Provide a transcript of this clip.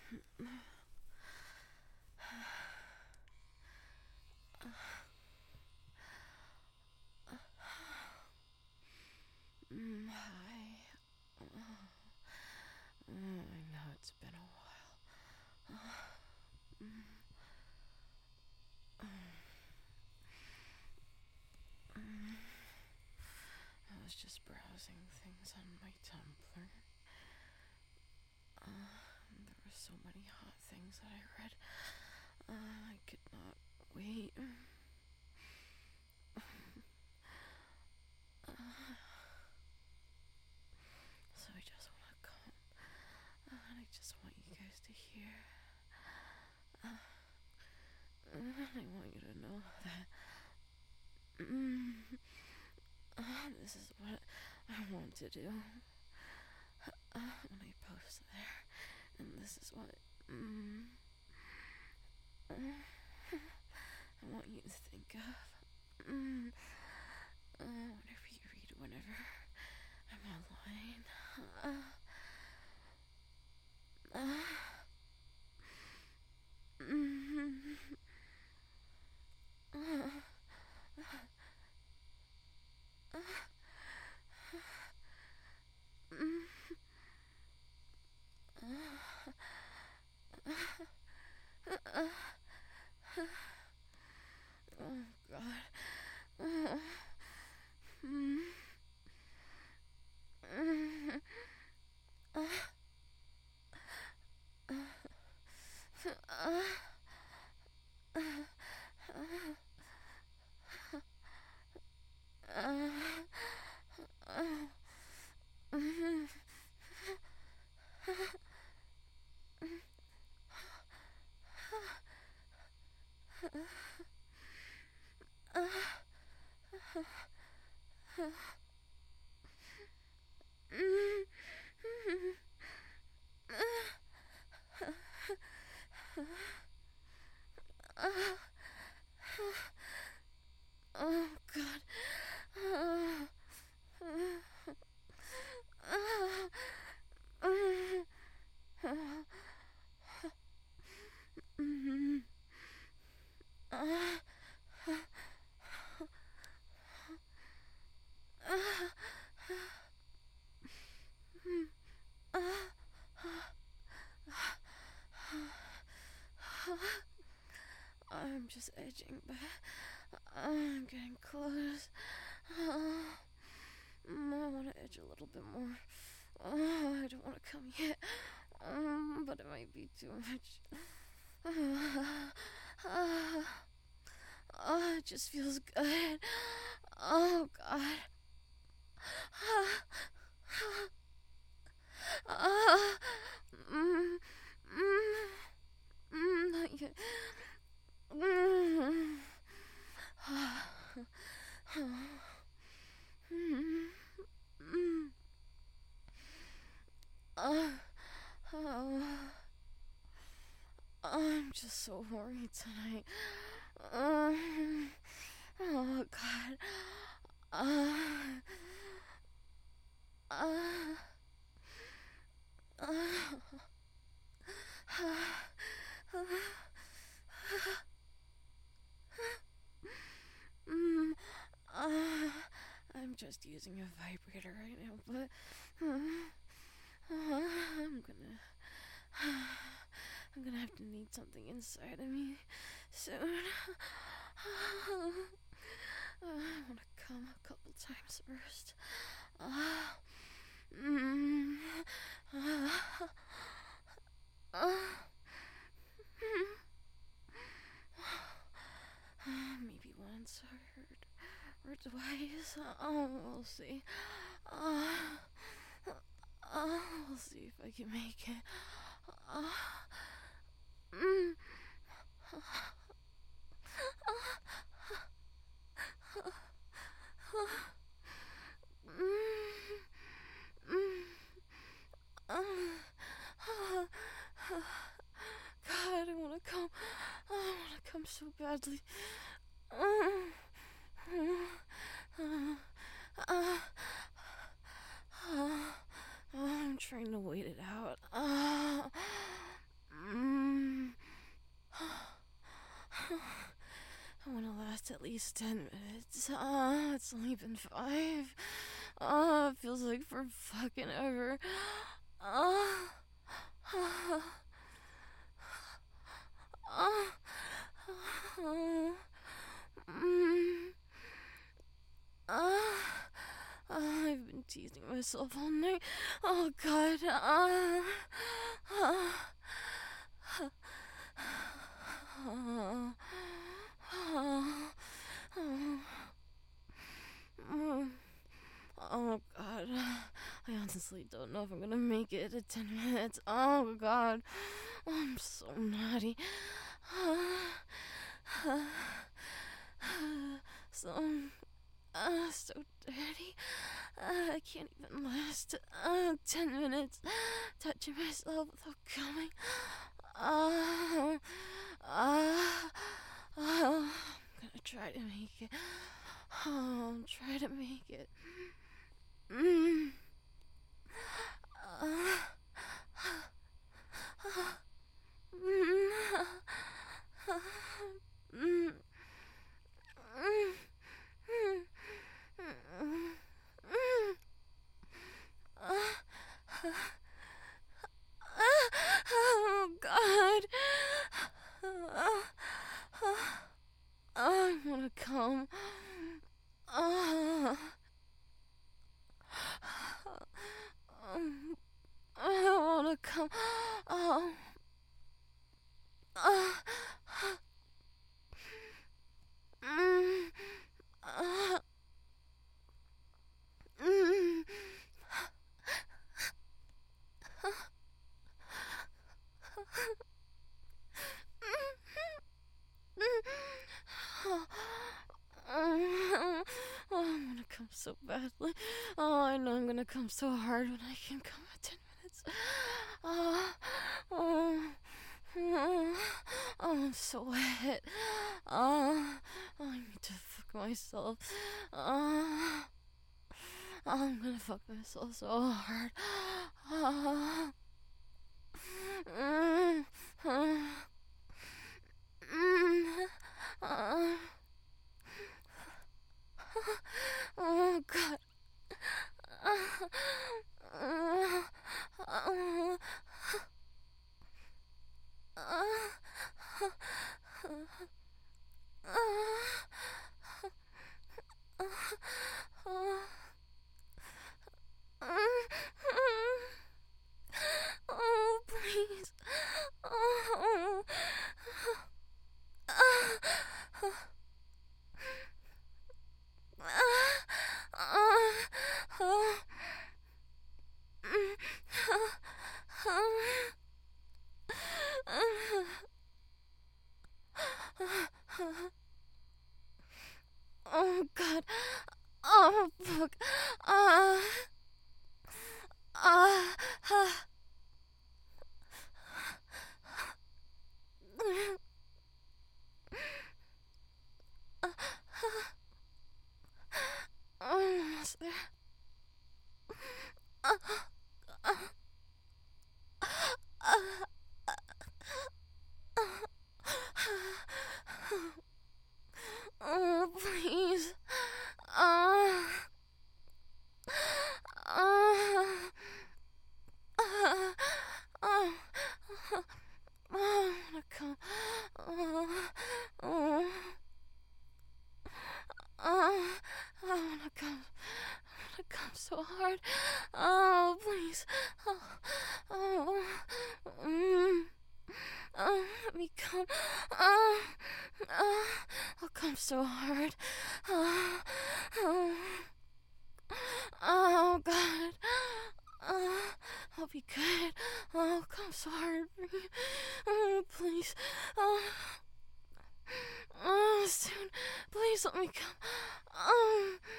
Hi. I know it's been a while. I was just browsing things on my Tumblr. There were so many hot things that I read. I could not wait. So I just want to come. And I just want you guys to hear. And I want you to know that this is what I want to do when I post there. And this is what I want you to think of. Whatever you read, whenever I'm online. Oh God. Oh God. I'm just edging, but I'm getting close. I want to edge a little bit more. I don't want to come yet, but it might be too much. It just feels good. Oh God. Not yet. I'm just so horny tonight. Oh God. I'm just using a vibrator right now, but I'm gonna have to need something inside of me soon. I wanna come a couple times first. Maybe once or twice. We'll see. We'll see if I can make it. God, I wanna come. I wanna come so badly. I'm trying to wait it out. It's at least 10 minutes. It's only been 5. It feels like for fucking ever. I've been teasing myself all night. Oh god. Oh god. I honestly don't know if I'm gonna make it to 10 minutes. Oh god. I'm so naughty. So dirty. I can't even last 10 minutes touching myself without coming. I'm gonna try to make it. I'll try to make it. Oh god. I wanna come. I wanna come. I'm gonna come so badly. Oh, I know I'm gonna come so hard when I can come at 10 minutes. I'm so wet. I need to fuck myself. I'm gonna fuck myself so hard. Oh god. Oh, please. Oh. Oh god. Oh fuck. Almost there. Oh, please. I wanna come. I wanna come. I wanna come so hard. Oh, please. Let me come. I'll come so hard. Oh, God. I'll be good. I'll come so hard for you. Please. Soon. Please let me come.